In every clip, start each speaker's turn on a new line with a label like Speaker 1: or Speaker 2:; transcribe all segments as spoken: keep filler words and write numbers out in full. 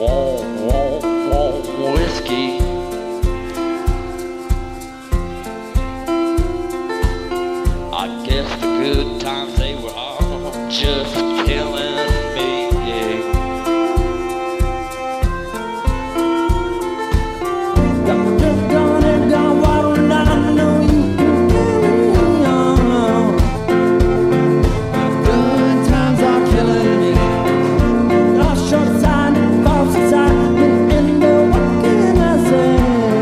Speaker 1: want, want, want whiskey. I guess the good times, they were all just killing me, yeah. Got just gone and gone water and I know you can kill me on. Good times are killing me. Lost short side, false side, been in the what can I say?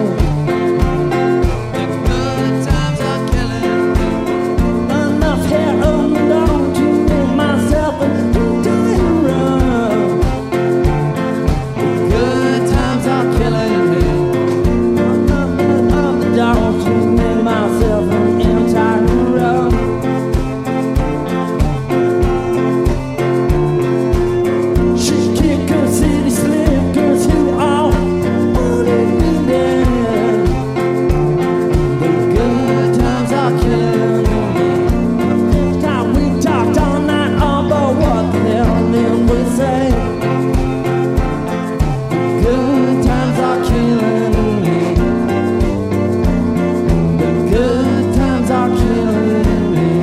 Speaker 1: The good times are killing me. Enough hair on the dog to make myself a doing wrong. The good times are killing me. Enough of the dog to make myself an entire wrong. She kicked her city slickers who all wanted me dead. The good times are killing me. This time we talked all night about what the hell did we say? The good times are killing me. The good times are killing me.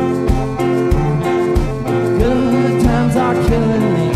Speaker 1: The good times are killing me.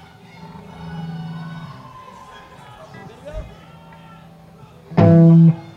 Speaker 2: Thank you.